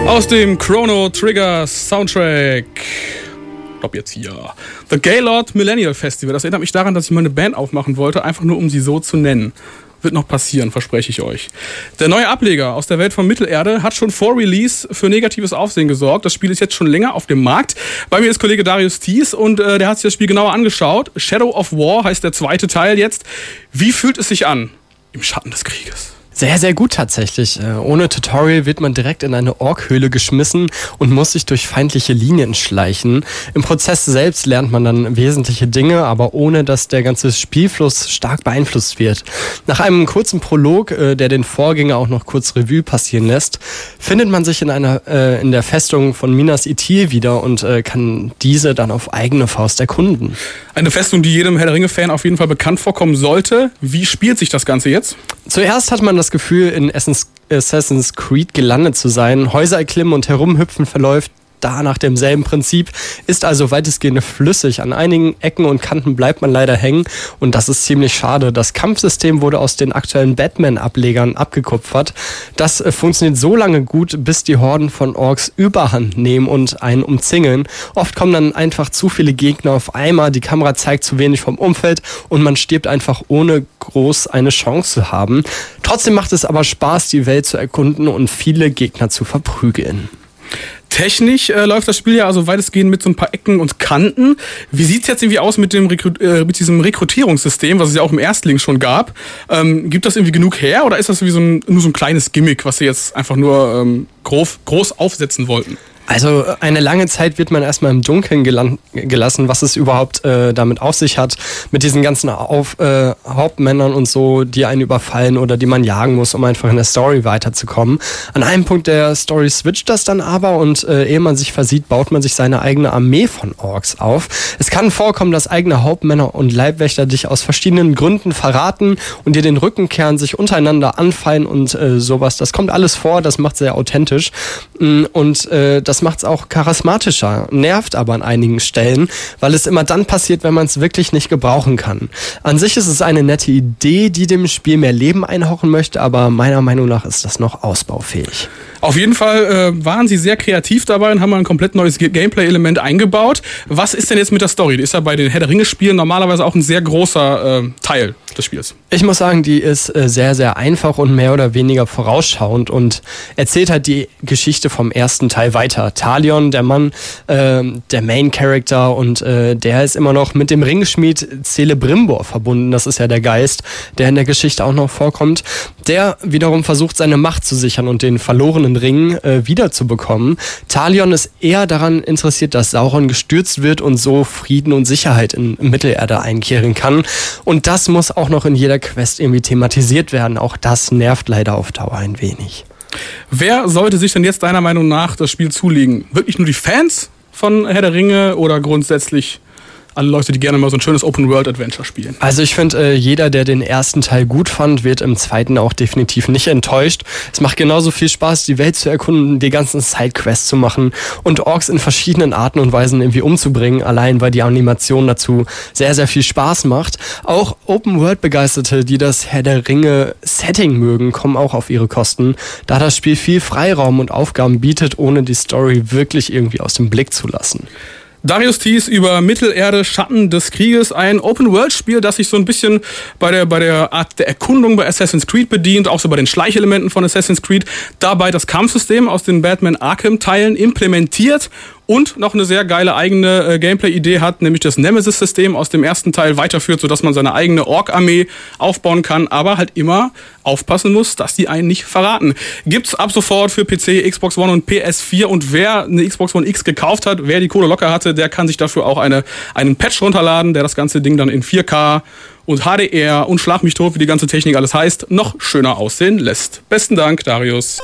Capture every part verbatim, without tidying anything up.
Aus dem Chrono Trigger Soundtrack. Ich glaube jetzt hier. The Gaylord Millennial Festival. Das erinnert mich daran, dass ich mal eine Band aufmachen wollte, einfach nur um sie so zu nennen. Wird noch passieren, verspreche ich euch. Der neue Ableger aus der Welt von Mittelerde hat schon vor Release für negatives Aufsehen gesorgt. Das Spiel ist jetzt schon länger auf dem Markt. Bei mir ist Kollege Darius Thies und äh, der hat sich das Spiel genauer angeschaut. Shadow of War heißt der zweite Teil jetzt. Wie fühlt es sich an im Schatten des Krieges? Sehr, sehr gut tatsächlich. Ohne Tutorial wird man direkt in eine Orkhöhle geschmissen und muss sich durch feindliche Linien schleichen. Im Prozess selbst lernt man dann wesentliche Dinge, aber ohne, dass der ganze Spielfluss stark beeinflusst wird. Nach einem kurzen Prolog, der den Vorgänger auch noch kurz Revue passieren lässt, findet man sich in einer äh, in der Festung von Minas Ithil wieder und äh, kann diese dann auf eigene Faust erkunden. Eine Festung, die jedem Herr der Ringe-Fan auf jeden Fall bekannt vorkommen sollte. Wie spielt sich das Ganze jetzt? Zuerst hat man das Gefühl, in Assassin's Creed gelandet zu sein. Häuser erklimmen und herumhüpfen verläuft da nach demselben Prinzip, ist also weitestgehend flüssig. An einigen Ecken und Kanten bleibt man leider hängen und das ist ziemlich schade. Das Kampfsystem wurde aus den aktuellen Batman-Ablegern abgekupfert. Das äh, funktioniert so lange gut, bis die Horden von Orks Überhand nehmen und einen umzingeln. Oft kommen dann einfach zu viele Gegner auf einmal, die Kamera zeigt zu wenig vom Umfeld und man stirbt einfach, ohne groß eine Chance zu haben. Trotzdem macht es aber Spaß, die Welt zu erkunden und viele Gegner zu verprügeln. Technisch äh, läuft das Spiel ja also weitestgehend mit so ein paar Ecken und Kanten. Wie sieht's jetzt irgendwie aus mit dem Rekru- äh, mit diesem Rekrutierungssystem, was es ja auch im Erstling schon gab? Ähm, gibt das irgendwie genug her oder ist das wie so ein, nur so ein kleines Gimmick, was sie jetzt einfach nur ähm, groß, groß aufsetzen wollten? Also eine lange Zeit wird man erstmal im Dunkeln gelan- gelassen, was es überhaupt äh, damit auf sich hat, mit diesen ganzen auf, äh, Hauptmännern und so, die einen überfallen oder die man jagen muss, um einfach in der Story weiterzukommen. An einem Punkt der Story switcht das dann aber und äh, ehe man sich versieht, baut man sich seine eigene Armee von Orks auf. Es kann vorkommen, dass eigene Hauptmänner und Leibwächter dich aus verschiedenen Gründen verraten und dir den Rücken kehren, sich untereinander anfallen und äh, sowas. Das kommt alles vor, das macht sehr authentisch und äh, das macht es auch charismatischer, nervt aber an einigen Stellen, weil es immer dann passiert, wenn man es wirklich nicht gebrauchen kann. An sich ist es eine nette Idee, die dem Spiel mehr Leben einhauchen möchte, aber meiner Meinung nach ist das noch ausbaufähig. Auf jeden Fall äh, waren sie sehr kreativ dabei und haben ein komplett neues G- Gameplay-Element eingebaut. Was ist denn jetzt mit der Story? Die ist ja bei den Herr der Ringe-Spielen normalerweise auch ein sehr großer äh, Teil des Spiels. Ich muss sagen, die ist äh, sehr, sehr einfach und mehr oder weniger vorausschauend und erzählt halt die Geschichte vom ersten Teil weiter. Talion, der Mann, äh, der Main-Character und äh, der ist immer noch mit dem Ringschmied Celebrimbor verbunden. Das ist ja der Geist, der in der Geschichte auch noch vorkommt. Der wiederum versucht, seine Macht zu sichern und den verlorenen Ring äh, wiederzubekommen. Talion ist eher daran interessiert, dass Sauron gestürzt wird und so Frieden und Sicherheit in Mittelerde einkehren kann. Und das muss auch noch in jeder Quest irgendwie thematisiert werden. Auch das nervt leider auf Dauer ein wenig. Wer sollte sich denn jetzt deiner Meinung nach das Spiel zulegen? Wirklich nur die Fans von Herr der Ringe oder grundsätzlich alle Leute, die gerne mal so ein schönes Open-World-Adventure spielen? Also ich finde, äh, jeder, der den ersten Teil gut fand, wird im zweiten auch definitiv nicht enttäuscht. Es macht genauso viel Spaß, die Welt zu erkunden, die ganzen Sidequests zu machen und Orks in verschiedenen Arten und Weisen irgendwie umzubringen, allein weil die Animation dazu sehr, sehr viel Spaß macht. Auch Open-World-Begeisterte, die das Herr der Ringe-Setting mögen, kommen auch auf ihre Kosten, da das Spiel viel Freiraum und Aufgaben bietet, ohne die Story wirklich irgendwie aus dem Blick zu lassen. Darius Thies über Mittelerde, Schatten des Krieges, ein Open-World-Spiel, das sich so ein bisschen bei der, bei der Art der Erkundung bei Assassin's Creed bedient, auch so bei den Schleichelementen von Assassin's Creed, dabei das Kampfsystem aus den Batman Arkham-Teilen implementiert und noch eine sehr geile eigene äh, Gameplay-Idee hat, nämlich das Nemesis-System aus dem ersten Teil weiterführt, sodass man seine eigene Ork-Armee aufbauen kann, aber halt immer aufpassen muss, dass die einen nicht verraten. Gibt's ab sofort für P C, Xbox One und P S vier und wer eine Xbox One X gekauft hat, wer die Kohle locker hatte, der kann sich dafür auch eine, einen Patch runterladen, der das ganze Ding dann in vier K und H D R und Schlag mich tot, wie die ganze Technik alles heißt, noch schöner aussehen lässt. Besten Dank, Darius.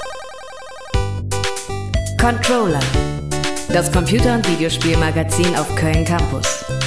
Controller, das Computer- und Videospielmagazin auf Köln Campus.